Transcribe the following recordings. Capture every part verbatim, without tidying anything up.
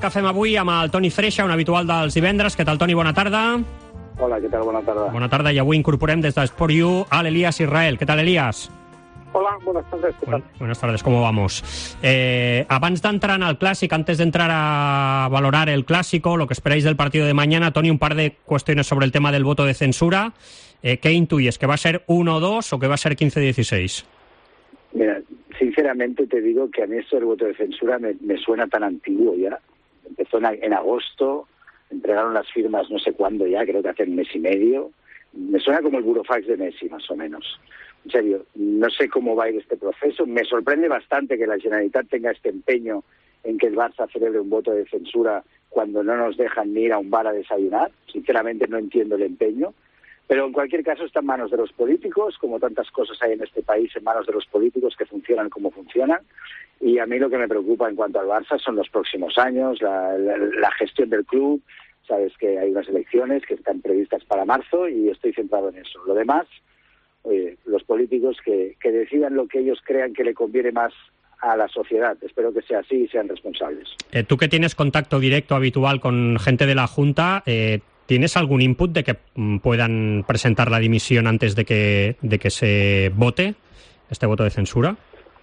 que fem avui amb el Toni Freixa, un habitual dels divendres. Què tal, Toni? Bona tarda. Hola, què tal? Bona tarda. Bona tarda, i avui incorporem des d'Sport U a l'Elías Israel. ¿Qué tal, Elías? Hola, buenas tardes. ¿Qué tal? Bueno, buenas tardes, ¿cómo vamos? Eh, abans d'entrar en el clàssic, antes de entrar a valorar el clásico, lo que esperáis del partido de mañana, Toni, un par de cuestiones sobre el tema del voto de censura. Eh, ¿Qué intuyes? ¿Que va a ser uno dos o que va a ser quince dieciséis? Mira, sinceramente te digo que a mí esto del voto de censura me, me suena tan antiguo ya. Empezó en, en agosto, entregaron las firmas no sé cuándo ya, creo que hace un mes y medio. Me suena como el burofax de Messi, más o menos. En serio, no sé cómo va a ir este proceso. Me sorprende bastante que la Generalitat tenga este empeño en que el Barça celebre un voto de censura cuando no nos dejan ni ir a un bar a desayunar. Sinceramente no entiendo el empeño. Pero en cualquier caso está en manos de los políticos, como tantas cosas hay en este país, en manos de los políticos que funcionan como funcionan. Y a mí lo que me preocupa en cuanto al Barça son los próximos años, la, la, la gestión del club. Sabes que hay unas elecciones que están previstas para marzo y estoy centrado en eso. Lo demás, oye, los políticos que, que decidan lo que ellos crean que le conviene más a la sociedad. Espero que sea así y sean responsables. Eh, tú que tienes contacto directo habitual con gente de la Junta, eh, ¿tienes algún input de que mm, puedan presentar la dimisión antes de que, de que se vote este voto de censura?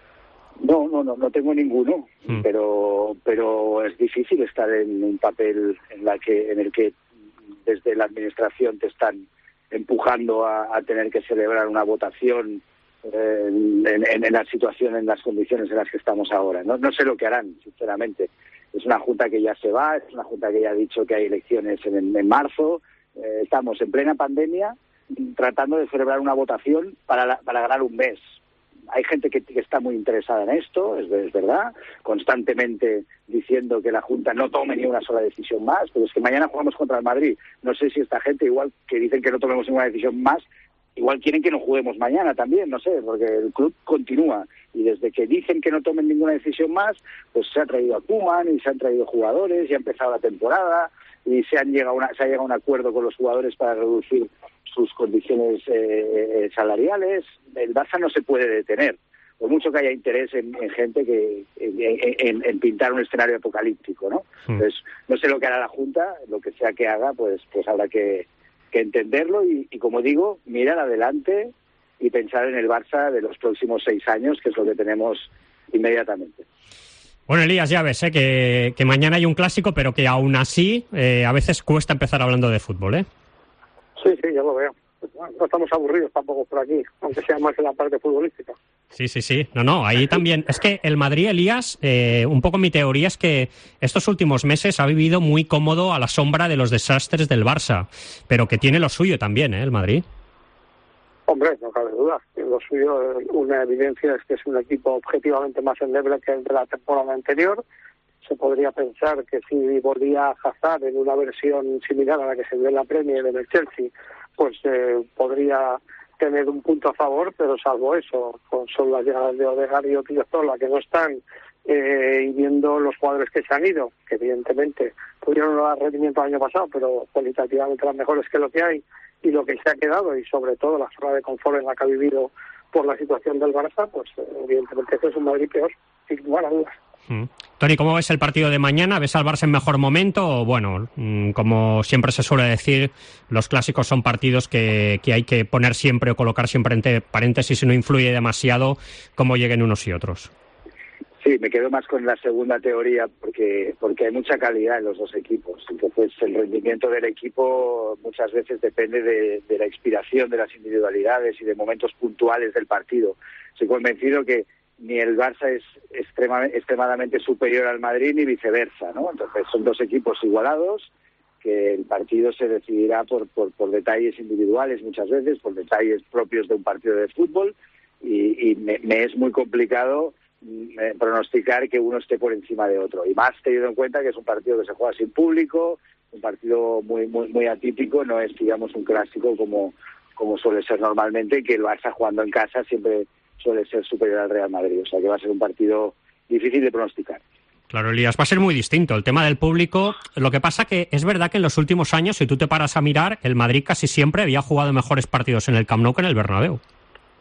No, no, no, no tengo ninguno, mm. pero pero es difícil estar en un papel en la que en el que desde la administración te están empujando a, a tener que celebrar una votación eh, en, en, en la situación, en las condiciones en las que estamos ahora. No, no sé lo que harán, sinceramente. Es una junta que ya se va, es una junta que ya ha dicho que hay elecciones en, en marzo. Eh, estamos en plena pandemia tratando de celebrar una votación para, la, para ganar un mes. Hay gente que, que está muy interesada en esto, es, es verdad, constantemente diciendo que la Junta no tome ni una sola decisión más, pero es que mañana jugamos contra el Madrid. No sé si esta gente, igual que dicen que no tomemos ninguna decisión más, igual quieren que no juguemos mañana también, no sé, porque el club continúa. Y desde que dicen que no tomen ninguna decisión más, pues se ha traído a Koeman y se han traído jugadores y ha empezado la temporada y se, han llegado una, se ha llegado a un acuerdo con los jugadores para reducir sus condiciones eh, salariales. El Barça no se puede detener, por mucho que haya interés en, en gente que en, en, en pintar un escenario apocalíptico, ¿no? Sí. Entonces, no sé lo que hará la Junta, lo que sea que haga, pues pues habrá que, que entenderlo y, y, como digo, mirar adelante y pensar en el Barça de los próximos seis años, que es lo que tenemos inmediatamente. Bueno, Elías, ya ves, ¿eh? que, que mañana hay un clásico, pero que aún así eh, a veces cuesta empezar hablando de fútbol, ¿eh? Sí, sí, yo lo veo. No estamos aburridos tampoco por aquí, aunque sea más en la parte futbolística. Sí, sí, sí. No, no, ahí también. Es que el Madrid, Elías, eh, un poco mi teoría es que estos últimos meses ha vivido muy cómodo a la sombra de los desastres del Barça, pero que tiene lo suyo también, ¿eh? El Madrid. Hombre, no cabe duda. Lo suyo, una evidencia es que es un equipo objetivamente más endeble que el de la temporada anterior. Se podría pensar que si volvía Hazard en una versión similar a la que se vio en la Premier en el Chelsea, pues eh, podría tener un punto a favor, pero salvo eso, con solo las llegadas de Odegaard y Odriozola que no están, eh, y viendo los jugadores que se han ido, que evidentemente pudieron no dar rendimiento el año pasado, pero cualitativamente eran mejores que lo que hay, y lo que se ha quedado, y sobre todo la zona de confort en la que ha vivido por la situación del Barça, pues eh, evidentemente este es un Madrid peor, sin lugar a dudas. Mm. Toni, ¿cómo ves el partido de mañana? ¿Ves al Barça en mejor momento? O bueno, mm, como siempre se suele decir, los clásicos son partidos que, que hay que poner siempre o colocar siempre entre paréntesis y no influye demasiado cómo lleguen unos y otros. Sí, me quedo más con la segunda teoría porque porque hay mucha calidad en los dos equipos. Entonces el rendimiento del equipo muchas veces depende de, de la inspiración de las individualidades y de momentos puntuales del partido. Estoy convencido que ni el Barça es extrema, extremadamente superior al Madrid ni viceversa, ¿no? Entonces son dos equipos igualados, que el partido se decidirá por, por, por detalles individuales muchas veces, por detalles propios de un partido de fútbol, y, y me, me es muy complicado eh, pronosticar que uno esté por encima de otro, y más teniendo en cuenta que es un partido que se juega sin público, un partido muy muy muy atípico, no es, digamos, un clásico como, como suele ser normalmente, que el Barça jugando en casa siempre suele ser superior al Real Madrid, o sea que va a ser un partido difícil de pronosticar. Claro, Elías, va a ser muy distinto el tema del público. Lo que pasa que es verdad que en los últimos años, si tú te paras a mirar, el Madrid casi siempre había jugado mejores partidos en el Camp Nou que en el Bernabéu.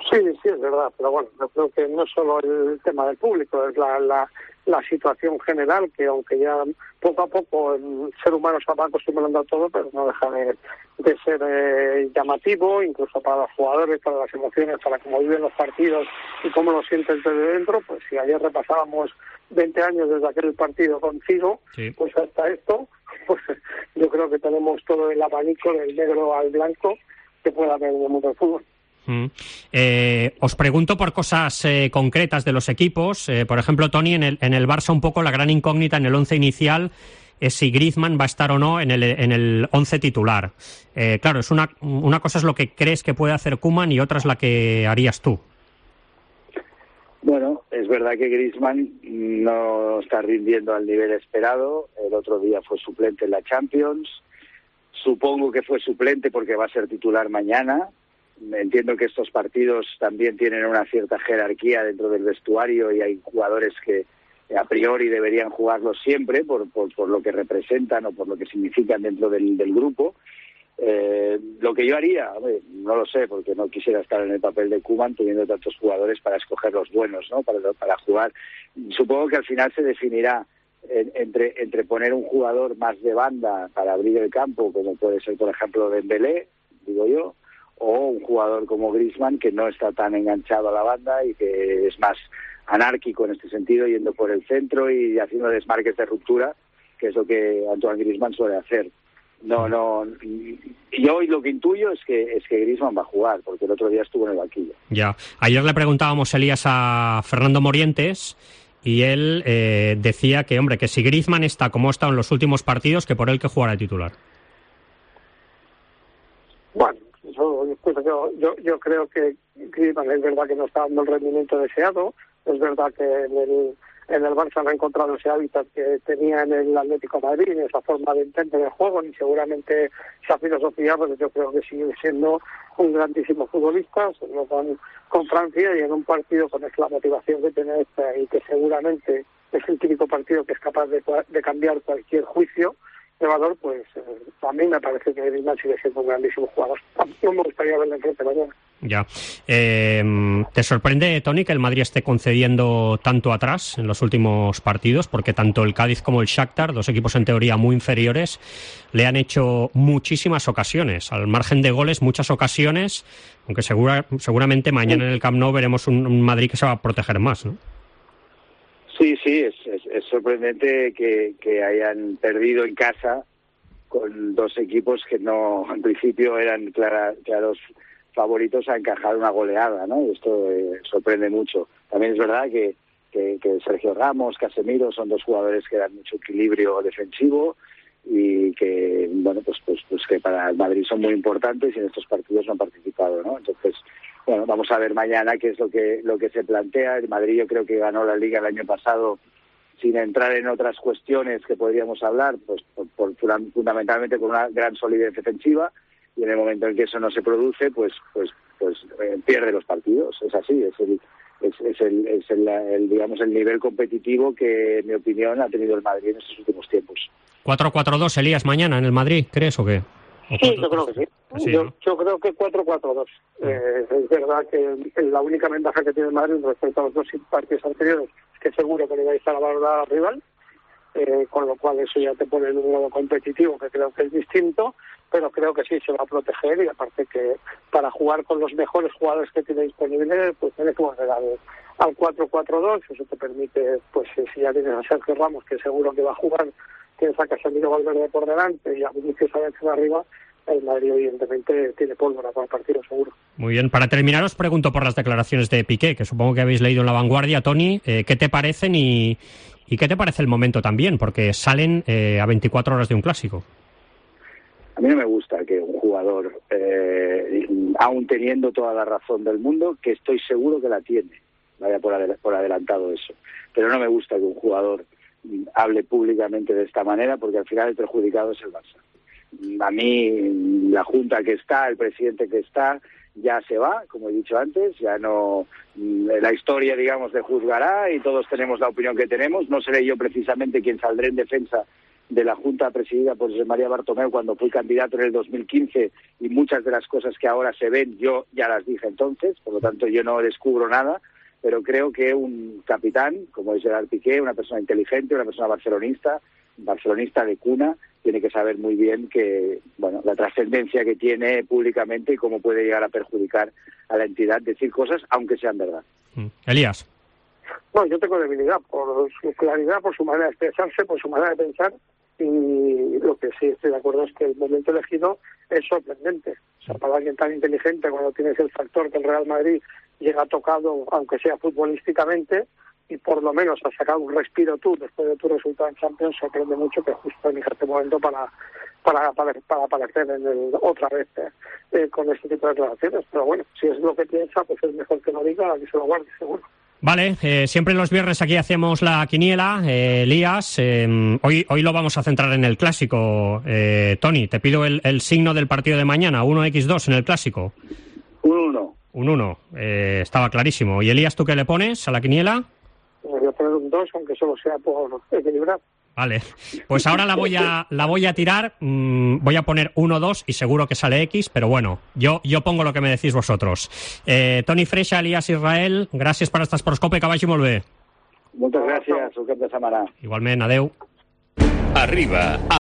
Sí, sí, es verdad, pero bueno, yo creo que no es solo el tema del público, es la, la, la situación general, que aunque ya poco a poco el ser humano se va acostumbrando a todo, pero no deja de, de ser eh, llamativo, incluso para los jugadores, para las emociones, para cómo viven los partidos y cómo lo sienten desde dentro. Pues si ayer repasábamos veinte años desde aquel partido con Figo, sí, pues hasta esto, pues yo creo que tenemos todo el abanico del negro al blanco que pueda haber en el mundo del fútbol. Mm. Eh, os pregunto por cosas eh, concretas de los equipos. Eh, por ejemplo, Toni, en el, en el Barça un poco la gran incógnita en el once inicial es si Griezmann va a estar o no en el, en el once titular. Eh, claro, es una, una cosa es lo que crees que puede hacer Koeman y otra es la que harías tú. Bueno, es verdad que Griezmann no está rindiendo al nivel esperado. El otro día fue suplente en la Champions. Supongo que fue suplente porque va a ser titular mañana. Entiendo que estos partidos también tienen una cierta jerarquía dentro del vestuario y hay jugadores que a priori deberían jugarlos siempre por, por, por lo que representan o por lo que significan dentro del, del grupo. Eh, lo que yo haría, hombre, no lo sé, porque no quisiera estar en el papel de Koeman teniendo tantos jugadores para escoger los buenos, ¿no? Para, para jugar. Supongo que al final se definirá en, entre, entre poner un jugador más de banda para abrir el campo, como puede ser, por ejemplo, Dembélé, digo yo, o un jugador como Griezmann que no está tan enganchado a la banda y que es más anárquico en este sentido, yendo por el centro y haciendo desmarques de ruptura, que es lo que Antoine Griezmann suele hacer. No, no. Yo hoy lo que intuyo es que es que Griezmann va a jugar, porque el otro día estuvo en el banquillo. Ya. Ayer le preguntábamos, Elías, a Fernando Morientes y él eh, decía que, hombre, que si Griezmann está como ha estado en los últimos partidos, que por él que jugara de titular. Bueno, Pues yo, yo, yo creo que Griezmann es verdad que no está dando el rendimiento deseado, es verdad que en el, en el Barça no ha encontrado ese hábitat que tenía en el Atlético de Madrid, esa forma de entender el juego, ni seguramente esa filosofía, pero yo creo que sigue siendo un grandísimo futbolista, con, con Francia y en un partido con la motivación que tiene este, y que seguramente es el típico partido que es capaz de, de cambiar cualquier juicio de valor, pues eh, a mí me parece que Griezmann sigue siendo un grandísimo jugador. No me gustaría verle enfrente mañana. Ya. Eh, ¿Te sorprende, Toni, que el Madrid esté concediendo tanto atrás en los últimos partidos? Porque tanto el Cádiz como el Shakhtar, dos equipos en teoría muy inferiores, le han hecho muchísimas ocasiones. Al margen de goles, muchas ocasiones, aunque segura, seguramente mañana en el Camp Nou veremos un, un Madrid que se va a proteger más, ¿no? Sí, sí, es, es, es sorprendente que, que hayan perdido en casa con dos equipos que no, en principio, eran clara, claros favoritos a encajar una goleada, ¿no? Y esto eh, sorprende mucho. También es verdad que, que, que Sergio Ramos, Casemiro son dos jugadores que dan mucho equilibrio defensivo y que, bueno, pues, pues, pues que para el Madrid son muy importantes y en estos partidos no han participado, ¿no? Entonces, bueno, vamos a ver mañana qué es lo que lo que se plantea. El Madrid yo creo que ganó la Liga el año pasado sin entrar en otras cuestiones que podríamos hablar, pues por, por, fundamentalmente por una gran solidez defensiva, y en el momento en que eso no se produce, pues pues pues eh, pierde los partidos. Es así, es el es, es el es el, el digamos el nivel competitivo que, en mi opinión, ha tenido el Madrid en estos últimos tiempos. cuatro cuatro dos, Elías, mañana en el Madrid, ¿crees o qué? Sí, yo creo que sí. Así, yo, ¿no? yo creo que cuatro cuatro dos. Eh, es verdad que la única ventaja que tiene el Madrid respecto a los dos partidos anteriores es que seguro que le vais a valorar al rival, eh, con lo cual eso ya te pone en un grado competitivo que creo que es distinto, pero creo que sí se va a proteger, y aparte que para jugar con los mejores jugadores que tiene disponibles, pues tienes que volver al, al cuatro cuatro dos, eso te permite, pues si ya tienes a Sergio Ramos, que seguro que va a jugar, tienes a Casemiro Valverde por delante y a Vinicius Sánchez arriba, el Madrid evidentemente tiene pólvora para el partido seguro. Muy bien, para terminar os pregunto por las declaraciones de Piqué, que supongo que habéis leído en La Vanguardia, Toni, eh, ¿qué te parecen y, y qué te parece el momento también? Porque salen eh, a veinticuatro horas de un clásico. A mí no me gusta que un jugador, eh, aún teniendo toda la razón del mundo, que estoy seguro que la tiene, vaya por, adel- por adelantado eso, pero no me gusta que un jugador hable públicamente de esta manera, porque al final el perjudicado es el Barça. A mí la junta que está, el presidente que está, ya se va, como he dicho antes, ya no, la historia, digamos, le juzgará y todos tenemos la opinión que tenemos. No seré yo precisamente quien saldré en defensa de la Junta presidida por José María Bartomeu cuando fui candidato en el dos mil quince, y muchas de las cosas que ahora se ven yo ya las dije entonces, por lo tanto yo no descubro nada, pero creo que un capitán como es Gerard Piqué, una persona inteligente, una persona barcelonista, barcelonista de cuna, tiene que saber muy bien que, bueno, la trascendencia que tiene públicamente y cómo puede llegar a perjudicar a la entidad decir cosas aunque sean verdad. Elías. Bueno, yo tengo debilidad por su claridad, por su manera de expresarse, por su manera de pensar, y lo que sí estoy de acuerdo es que el momento elegido es sorprendente. O sea, para alguien tan inteligente, cuando tienes el factor que el Real Madrid llega tocado, aunque sea futbolísticamente, y por lo menos has sacado un respiro tú después de tu resultado en Champions, sorprende mucho que justo elija este momento para para, para, para aparecer en el, otra vez eh, con este tipo de declaraciones. Pero bueno, si es lo que piensa, pues es mejor que lo diga, que se lo guarde, seguro. Vale, eh, siempre los viernes aquí hacemos la quiniela, eh, Elías. Eh, hoy hoy lo vamos a centrar en el clásico. Eh, Tony, te pido el, el signo del partido de mañana, uno equis dos en el clásico. Un uno. Un uno, eh, estaba clarísimo. ¿Y Elías, tú qué le pones a la quiniela? Me voy a poner un dos, aunque solo sea por equilibrar. Vale, pues ahora la voy a la voy a tirar, mmm, voy a poner uno dos y seguro que sale X, pero bueno, yo yo pongo lo que me decís vosotros. Eh, Toni Freixa, Elías Israel, gràcies per estar Sportscope, que vagi molt bé. Moltes gràcies, un cap de setmana. Igualment, adeu. Arriba.